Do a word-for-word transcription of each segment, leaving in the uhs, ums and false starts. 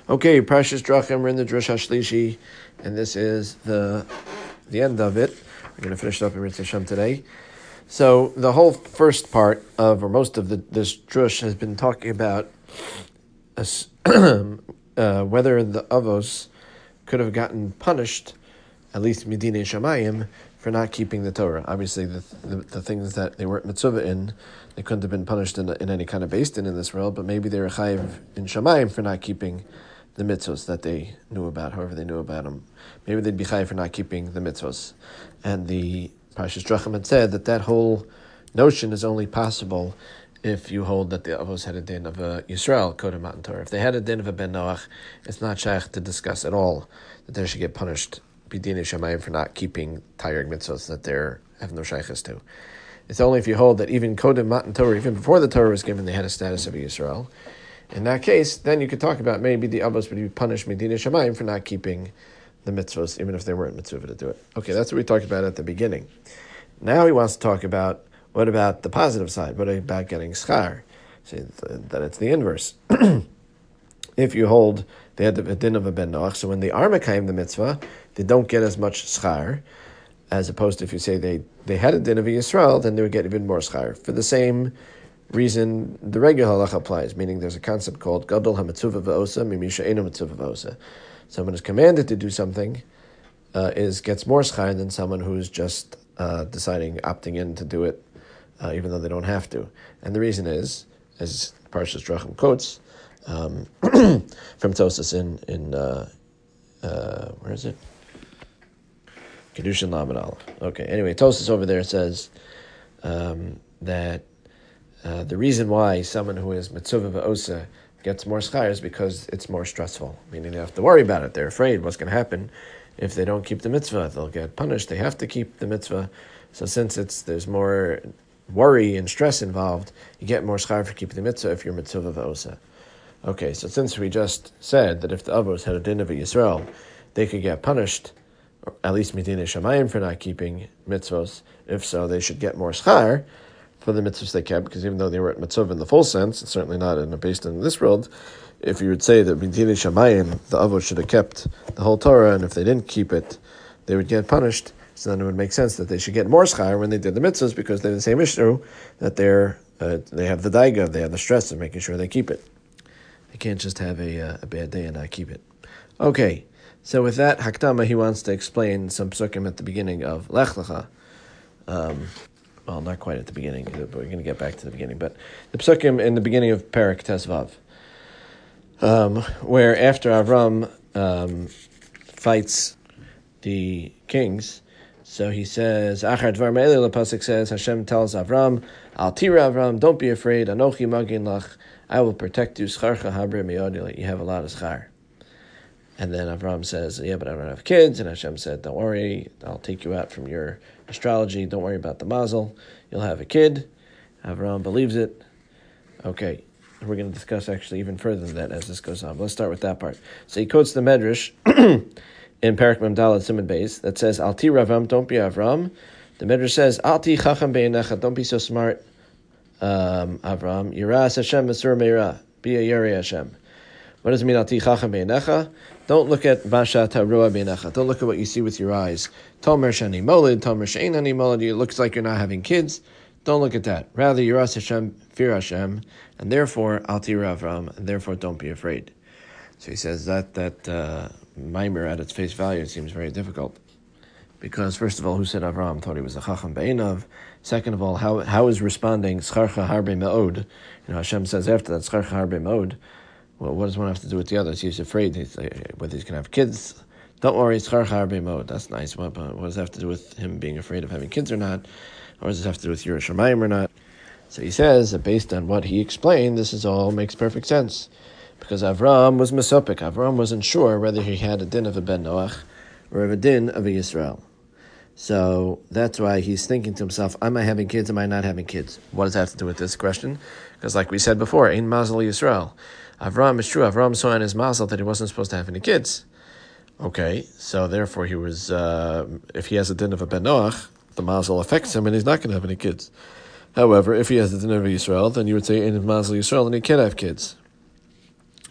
Okay, Parshas Drachim, we're in the Drush HaShlishi, and this is the the end of it. We're going to finish it up in Ritz Hashem today. So the whole first part of, or most of the, this Drush has been talking about a, uh, whether the Avos could have gotten punished, at least Medina Shamayim, for not keeping the Torah. Obviously, the, the the things that they weren't mitzvah in, they couldn't have been punished in, in any kind of beis din in this world, but maybe they were chayiv in Shamayim for not keeping the mitzvos that they knew about, however they knew about them. Maybe they'd be chayiv for not keeping the mitzvos. And the Parshas Drachim had said that that whole notion is only possible if you hold that the Avos had a din of a Yisrael, Kodem Matan Torah. If they had a din of a Ben Noach, it's not shaykh to discuss at all that they should get punished B'dinei Shamayim for not keeping Taryag mitzvos that they have no shaykhs to. It's only if you hold that even Kodem Matan Torah, even before the Torah was given, they had a status of a Yisrael. In that case, then you could talk about maybe the Avos would be punished Medina Shamayim for not keeping the mitzvahs, even if they weren't mitzvah to do it. Okay, that's what we talked about at the beginning. Now he wants to talk about, what about the positive side? What about getting schar? See, that it's the inverse. If you hold they had the din of a ben noach, so when they are mekayim the mitzvah, they don't get as much schar, as opposed to if you say they, they had a din of a Yisrael, then they would get even more schar. For the same reason the regular halacha applies, meaning there's a concept called gadol ha-mitzvah v'osa mimisha eino mitzvah v'osa. Someone who's commanded to do something uh, is gets more schar than someone who's just uh, deciding, opting in to do it, uh, even though they don't have to. And the reason is, as Parshas Drachim quotes um, from Tosas in in uh, uh, where is it? Kedushin Lamed Aleph. Okay. Anyway, Tosas over there says um, that. Uh, the reason why someone who is mitzvah v'osa gets more schar is because it's more stressful, meaning they have to worry about it. They're afraid what's going to happen if they don't keep the mitzvah. They'll get punished. They have to keep the mitzvah. So since it's there's more worry and stress involved, you get more schar for keeping the mitzvah if you're mitzvah v'osa. Okay, so since we just said that if the Avos had a din of a Yisrael, they could get punished, or at least Medina Shamayim, for not keeping mitzvos. If so, they should get more schar for the mitzvahs they kept, because even though they were at mitzvah in the full sense, it's certainly not in a based in this world. If you would say that B'dinei Shamayim, the Avos should have kept the whole Torah, and if they didn't keep it, they would get punished. So then it would make sense that they should get more schar when they did the mitzvahs, because they're the same issue, that they're uh, they have the daiga, they have the stress of making sure they keep it. They can't just have a, uh, a bad day and not keep it. Okay, so with that Hakdama, he wants to explain some psukim at the beginning of Lech Lecha. Um, Well, not quite at the beginning, but we're going to get back to the beginning. But the psukim in the beginning of Perek Tesvav, um, where after Avram um, fights the kings, so he says, Achar Dvar Me'ele, the pasuk says, Hashem tells Avram, Al tira Avram, don't be afraid, Anochi magin lach, I will protect you, Scharcha habre me'odili, you have a lot of schar. And then Avram says, yeah, but I don't have kids. And Hashem said, don't worry, I'll take you out from your astrology. Don't worry about the mazel. You'll have a kid. Avram believes it. Okay, we're going to discuss actually even further than that as this goes on. Let's start with that part. So he quotes the Medrash in Perek Mem Daled Siman Beis that says, Al ti Avram, don't be Avram. The Medrash says, Al ti chacham be'enecha, don't be so smart, um, Avram. Yiras Hashem v'sur meira, be a Yirei Hashem. What does it mean, Al ti chacham be'enecha? Don't look at Basha Tarua Be'enecha. Don't look at what you see with your eyes. Tomer Shani Molid, Tomer Shein Ani Molid. It looks like you're not having kids. Don't look at that. Rather, Yiras Hashem, fear Hashem, and therefore, Al tira Avram, and therefore, don't be afraid. So he says that that uh, Maimer at its face value seems very difficult. Because, first of all, who said Avram thought he was a Chacham Be'enav? Second of all, how how is responding Scharcha Harbe Me'od? You know, Hashem says after that, Scharcha Harbe Me'od. Well, what does one have to do with the others? He's afraid he's, uh, whether he's going to have kids. Don't worry, it's Scharcha Harbe Me'od. That's nice. What, what does it have to do with him being afraid of having kids or not? Or does it have to do with Yiras Shamayim or not? So he says that based on what he explained, this is all makes perfect sense. Because Avram was Mesopik. Avram wasn't sure whether he had a din of a Ben Noach or of a din of a Yisrael. So that's why he's thinking to himself, am I having kids, am I not having kids? What does that have to do with this question? Because like we said before, Ein Mazel Yisrael. Avram is true. Avram saw in his mazel that he wasn't supposed to have any kids. Okay, so therefore he was, uh, if he has a din of a Ben Noach, the mazel affects him and he's not going to have any kids. However, if he has the din of a Yisrael, then you would say in his mazel Yisrael and he can't have kids.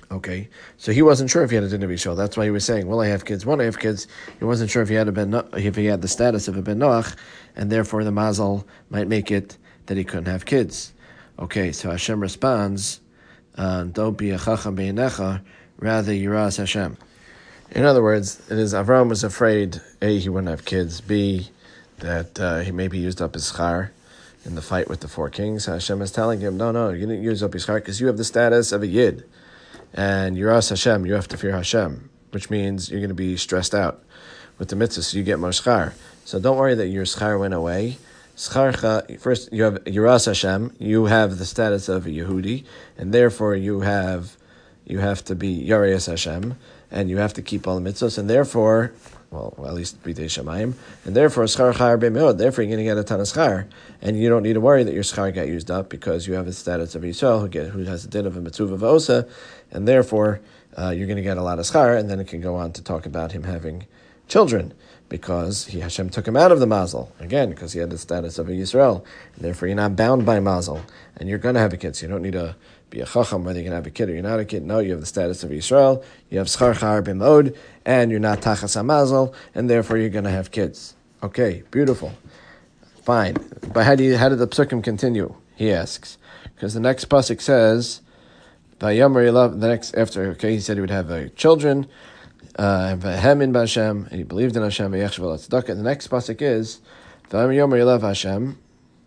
Okay, so he wasn't sure if he had a din of Yisrael. That's why he was saying, "Well, I have kids. When I have kids," he wasn't sure if he had a ben, if he had the status of a ben Noach, and therefore the mazel might make it that he couldn't have kids. Okay, so Hashem responds, uh, "Don't be a chacham beinecha, rather yiras Hashem." In other words, it is Avram was afraid A, he wouldn't have kids, B, that uh, he maybe used up his schar in the fight with the four kings. Hashem is telling him, "No, no, you didn't use up your schar because you have the status of a yid." And Yiras Hashem, you have to fear Hashem, which means you're going to be stressed out with the mitzvah, so you get more schar. So don't worry that your schar went away. Scharcha, first you have Yiras Hashem, you have the status of a Yehudi, and therefore you have you have to be Yarias Hashem, and you have to keep all the mitzvahs, and therefore, well, well at least B'dei Shamayim, and therefore schar chayar b'meod, therefore you're going to get a ton of schar, and you don't need to worry that your schar got used up because you have the status of Yisrael who get who has the din of a mitzvah v'osa, and therefore uh, you're going to get a lot of schar, and then it can go on to talk about him having children because he Hashem took him out of the mazel again because he had the status of a Yisrael, and therefore you're not bound by mazel, and you're going to have a kid, so you don't need to be a chacham whether you can have a kid or you're not a kid. No, you have the status of Yisrael, you have schar chayar b'meod, and you're not tachas hamazel, and therefore you're going to have kids. Okay, beautiful, fine. But how do you, how did the psukim continue? He asks, because the next pasuk says, "Vayomer Elav." The next after, okay, he said he would have uh, children. Vahemin uh, b'Hashem, and he believed in Hashem. Vayechshav al tzedakah. The next pasuk is, "Vayomer Elav Hashem."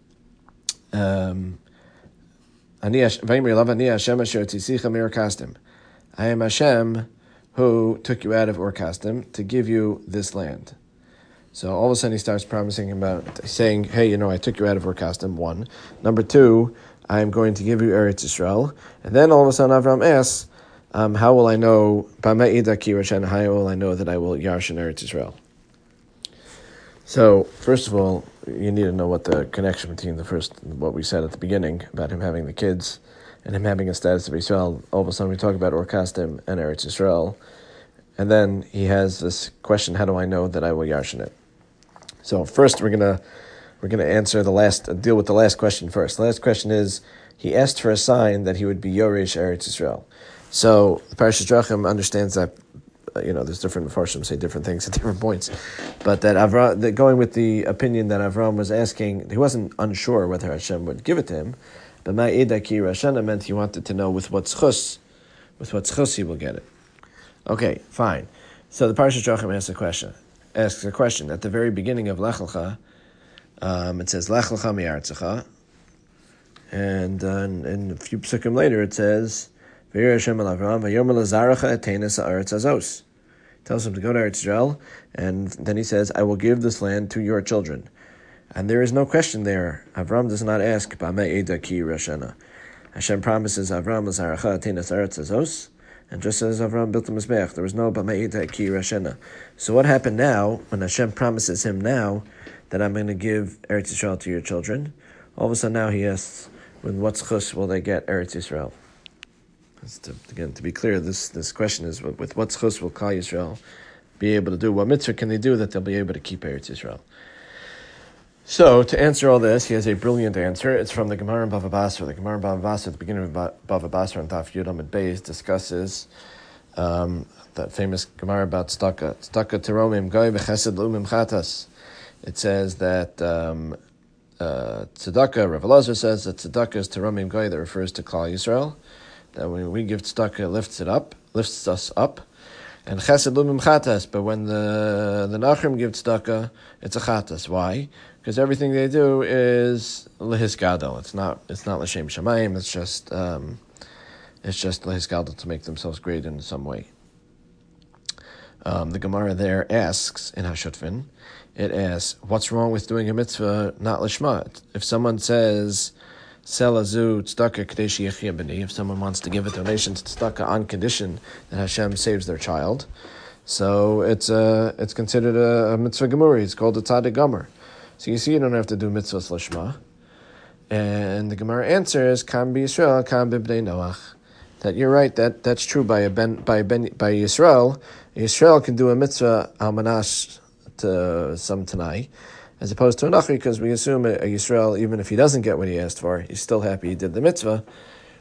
Um, I am Hashem who took you out of Ur Kasdim to give you this land. So all of a sudden he starts promising about saying, "Hey, you know, I took you out of Ur Kasdim." One, number two, I am going to give you Eretz Yisrael. And then all of a sudden Avram asks, um, "How will I know? How will I know that I will yarshin Eretz Yisrael?" So first of all, you need to know what the connection between the first, what we said at the beginning about him having the kids and him having a status of Yisrael. All of a sudden we talk about Ur Kasdim and Eretz Yisrael. And then he has this question, how do I know that I will yarshin it? So first we're gonna we're gonna answer the last deal with the last question first. The last question is, he asked for a sign that he would be Yoresh Eretz Yisrael. So the Parashas Drachim understands that, you know, there's different Mefarshim say different things at different points, but that Avram, that going with the opinion that Avram was asking, he wasn't unsure whether Hashem would give it to him, but Ma'ida ki Rashana meant he wanted to know with what schus, with what schus he will get it. Okay, fine. So the Parashas Drachim asks a question. Asks a question at the very beginning of Lech Lecha. Um, it says Lech Lecha mi'artzecha, and uh, in a few psukim later it says, tells him to go to Eretz Yisrael, and then he says, "I will give this land to your children." And there is no question there. Avram does not ask, Hashem promises Avram, and just as Avram built the Mizbeach, there was no ki Rashena. So what happened now, when Hashem promises him now that I'm going to give Eretz Yisrael to your children, all of a sudden now he asks, with what schus will they get Eretz Yisrael? To, again, to be clear, this, this question is, with what schus will Klal Yisrael be able to do? What mitzvah can they do that they'll be able to keep Eretz Yisrael? So, to answer all this, he has a brilliant answer. It's from the Gemara in Bava Basra. The Gemara in Bava Basra, at the beginning of Bava Basra, and Daf Yud Amud Beis, discusses um, that famous Gemara about tzedakah. Tzedakah teromim goy v'chesed l'umim chatas. It says that um, uh, tzedakah, Rav Elazar says that tzedakah is teromim goy, that refers to Klal Yisrael. That when we give tzedakah, it lifts it up, lifts us up, and chesed lumim chatas. But when the the nachrim give tzedakah, it's a chatas. Why? Because everything they do is lehis gadol. It's not it's not l'shem shamayim. It's just um, it's just lehis gadol, to make themselves great in some way. Um, the Gemara there asks in Hashutfin, it asks, what's wrong with doing a mitzvah not lishma? If someone says, Selazu tzedakah kadesh yechia b'ni, if someone wants to give a donation to tzedakah on condition that Hashem saves their child, so it's a, it's considered a, a mitzvah gemuri. It's called a tzaddik gomer. So you see, you don't have to do mitzvahs lishma. And the Gemara answers, Kam b'Yisrael, Kam b'bnei Noach. That you're right. That that's true by a ben by ben by Yisrael. Yisrael can do a mitzvah al manash to some tanai, as opposed to a nachri, because we assume a, a Yisrael, even if he doesn't get what he asked for, he's still happy he did the mitzvah.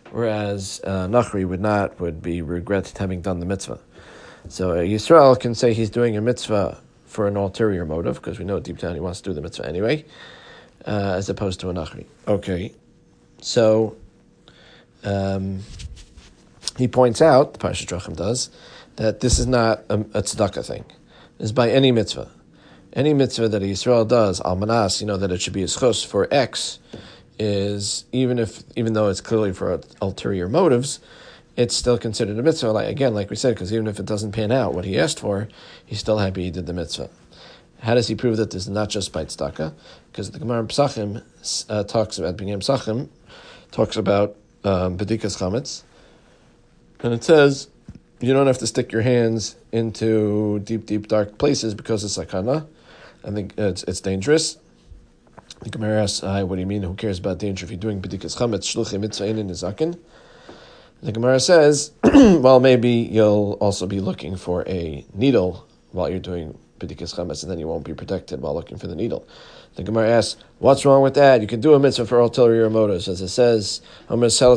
whereas uh, Nachri would not, would be regret having done the mitzvah. So uh, Yisrael can say he's doing a mitzvah for an ulterior motive, because we know deep down he wants to do the mitzvah anyway, uh, as opposed to a Nachri. Okay, so um, he points out, the Parashat Drachim does, that this is not a, a tzedakah thing. It's by any mitzvah. Any mitzvah that a Yisrael does, al manas, you know that it should be a schus for X, is, even if, even though it's clearly for ulterior motives, it's still considered a mitzvah, like, again, like we said, because even if it doesn't pan out what he asked for, he's still happy he did the mitzvah. How does he prove that this is not just by tzedakah? Because the Gemara in Pesachim uh, talks about, beginning Pesachim, talks about um, bedikas chametz, and it says, you don't have to stick your hands into deep, deep, dark places because it's sakana. I think it's, it's dangerous. The Gemara asks, uh, what do you mean, who cares about danger if you're doing bedikas chametz, shluchim mitzvah in nizakin? The Gemara says, well, maybe you'll also be looking for a needle while you're doing bedikas chametz, and then you won't be protected while looking for the needle. The Gemara asks, what's wrong with that? You can do a mitzvah for ulterior motives. As it says, it's a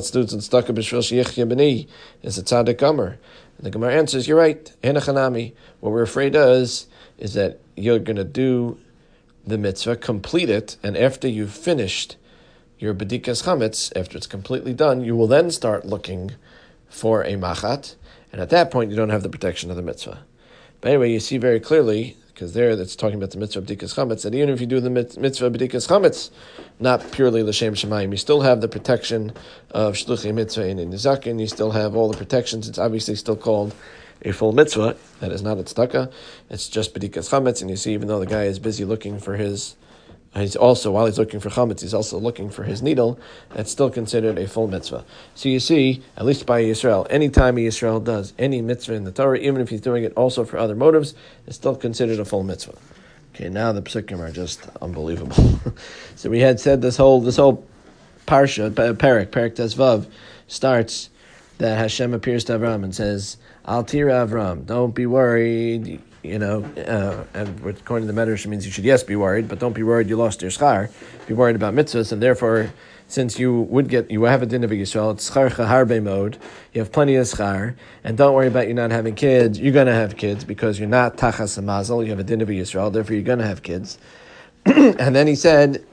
tzaddik gomer. And the Gemara answers, you're right, enochanami. What we're afraid is, is that you're going to do the mitzvah, complete it, and after you've finished your bedikas chametz, after it's completely done, you will then start looking for a machat, and at that point you don't have the protection of the mitzvah. But anyway, you see very clearly, because there it's talking about the mitzvah of bedikas chametz, that even if you do the mitzvah of bedikas chametz, not purely l'shem shemayim, you still have the protection of shluchei mitzvah in nizakin, you still have all the protections. It's obviously still called a full mitzvah. That is not a tzedakah. It's just bedikas chametz, and you see, even though the guy is busy looking for his, he's also, while he's looking for chametz, he's also looking for his needle. That's still considered a full mitzvah. So you see, at least by Yisrael, any time a Yisrael does any mitzvah in the Torah, even if he's doing it also for other motives, it's still considered a full mitzvah. Okay, now the psukim are just unbelievable. So we had said this whole this whole parsha, parak, parak Tezvav, starts that Hashem appears to Avram and says, Al tira Avram, don't be worried. You know, uh, and according to the Medrash, it means you should, yes, be worried, but don't be worried you lost your schar. Be worried about mitzvahs, and therefore, since you would get, you have a din of Yisrael, it's scharcha harbe mode, you have plenty of schar, and don't worry about you not having kids. You're going to have kids because you're not tachas a mazel, you have a din of Yisrael, therefore you're going to have kids. And then he said,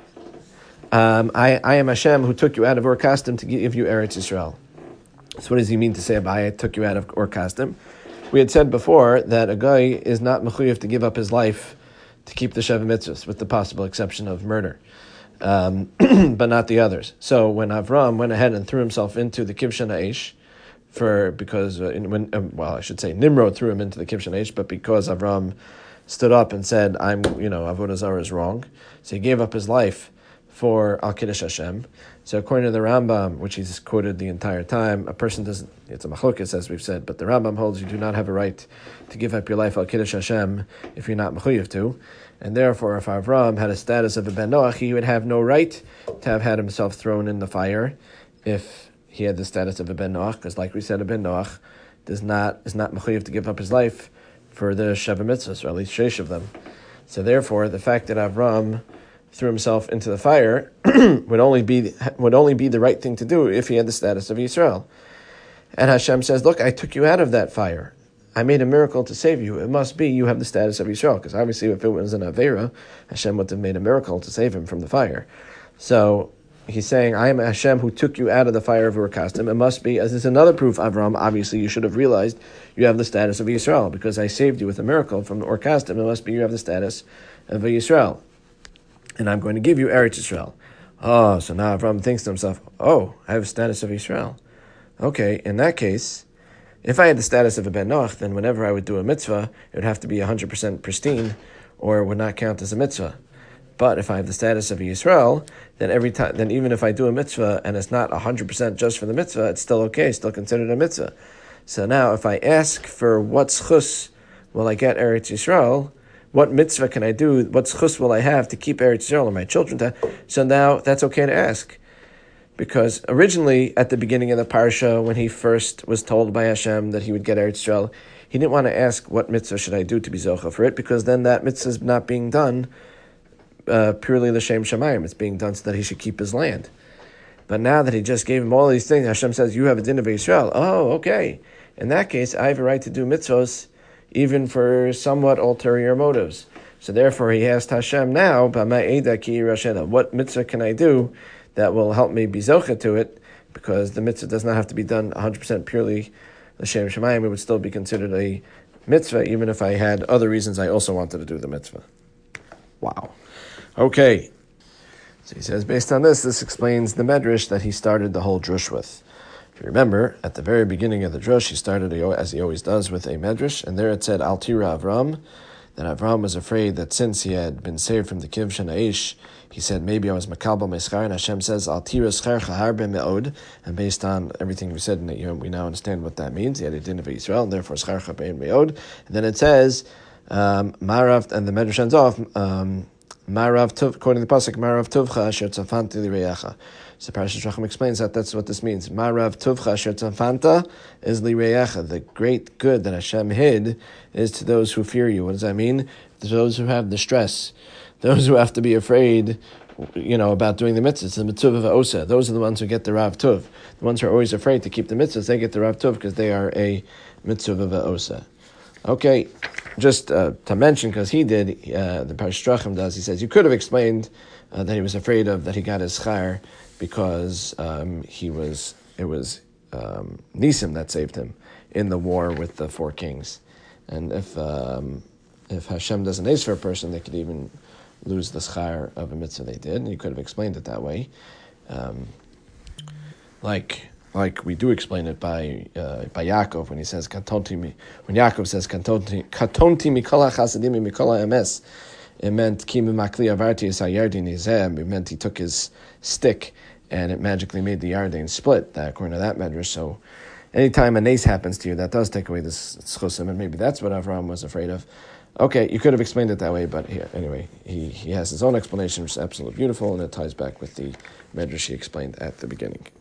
um, I, I am Hashem who took you out of Ur Kasdim to give you Eretz Yisrael. So what does he mean to say about I took you out of Ur Kasdim? We had said before that a guy is not mechuyev to give up his life to keep the Sheva Mitzvahs, with the possible exception of murder, um, but not the others. So when Avram went ahead and threw himself into the Kibshan Aish, for because uh, when um, well I should say Nimrod threw him into the Kibshan Aish, but because Avram stood up and said, "I'm you know Avodah Zarah is wrong," so he gave up his life for Al Kiddush Hashem. So according to the Rambam, which he's quoted the entire time, a person doesn't, it's a machlokes as we've said, but the Rambam holds you do not have a right to give up your life Al Kiddush Hashem if you're not mechuyev to. And therefore, if Avram had a status of a Ben Noach, he would have no right to have had himself thrown in the fire if he had the status of a Ben Noach, because like we said, a Ben Noach does not, is not mechuyev to give up his life for the Sheva Mitzvahs, or at least sheish of them. So therefore, the fact that Avram threw himself into the fire would only be would only be the right thing to do if he had the status of Yisrael. And Hashem says, look, I took you out of that fire. I made a miracle to save you. It must be you have the status of Yisrael, because obviously if it was an Aveira, Hashem would have made a miracle to save him from the fire. So he's saying, I am Hashem who took you out of the fire of Ur Kasdim. It must be, as is another proof, Avram, obviously you should have realized you have the status of Yisrael, because I saved you with a miracle from Ur Kasdim. It must be you have the status of a Yisrael. And I'm going to give you Eretz Yisrael. Oh, so now Avram thinks to himself, oh, I have a status of Yisrael. Okay, in that case, if I had the status of a Ben Noach, then whenever I would do a mitzvah, it would have to be one hundred percent pristine, or it would not count as a mitzvah. But if I have the status of a Yisrael, then every time, then even if I do a mitzvah and it's not one hundred percent just for the mitzvah, it's still okay, still considered a mitzvah. So now, if I ask for what schus will I get Eretz Yisrael, what mitzvah can I do? What schus will I have to keep Eretz Yisrael and my children to? So now that's okay to ask. Because originally, at the beginning of the parsha, when he first was told by Hashem that he would get Eretz Yisrael, he didn't want to ask what mitzvah should I do to be zocha for it, because then that mitzvah is not being done uh, purely l'shem shamayim. It's being done so that he should keep his land. But now that he just gave him all these things, Hashem says, you have a din of Yisrael. Oh, okay. In that case, I have a right to do mitzvos even for somewhat ulterior motives. So therefore, he asked Hashem now, what mitzvah can I do that will help me be zocha to it? Because the mitzvah does not have to be done one hundred percent purely l'shem shemayim. It would still be considered a mitzvah, even if I had other reasons I also wanted to do the mitzvah. Wow. Okay. So he says, based on this, this explains the medrash that he started the whole drush with. If you remember, at the very beginning of the drush, he started, as he always does, with a medrash, and there it said, Al Tira Avram, that Avram was afraid that since he had been saved from the Kiv Shanaish, he said, maybe I was Makalba Meschar, and Hashem says, Al Tira Schercha Harbe Me'od, and based on everything we said, you know, we now understand what that means. He had a din of Israel, and therefore Schercha Be'en Me'od. And then it says, um, Marav, and the medrash ends off, um, Marav Tov, according to the pasuk, Marav Tovcha Asher Tzafanta Lireyacha. So Parashat Shacham explains that that's what this means. Marav Tovcha Asher Tzafanta is Lireyacha. The great good that Hashem hid is to those who fear you. What does that mean? To those who have the stress, those who have to be afraid, you know, about doing the mitzvahs, the mitzvah osa. Those are the ones who get the Rav Tov. The ones who are always afraid to keep the mitzvahs, they get the Rav Tov because they are a mitzvah osa. Okay, just uh, to mention, because he did, uh, the Parashat Shacham does, he says, you could have explained uh, that he was afraid of, that he got his schar because um, he was, it was um, Nisim that saved him in the war with the four kings. And if um, if Hashem doesn't ace for a person, they could even lose the schar of a mitzvah they did, and you could have explained it that way. Um, like... Like we do explain it by uh, by Yaakov when he says katonti mi. When Yaakov says katonti katonti mikala chasadim mikala emes, it meant ki mimakli avarti esayardin izem. It meant he took his stick and it magically made the Yarden split. That according to that medrash. So, anytime a nace happens to you, that does take away this schusim, and maybe that's what Avraham was afraid of. Okay, you could have explained it that way, but here anyway, he he has his own explanation, which is absolutely beautiful, and it ties back with the medrash he explained at the beginning.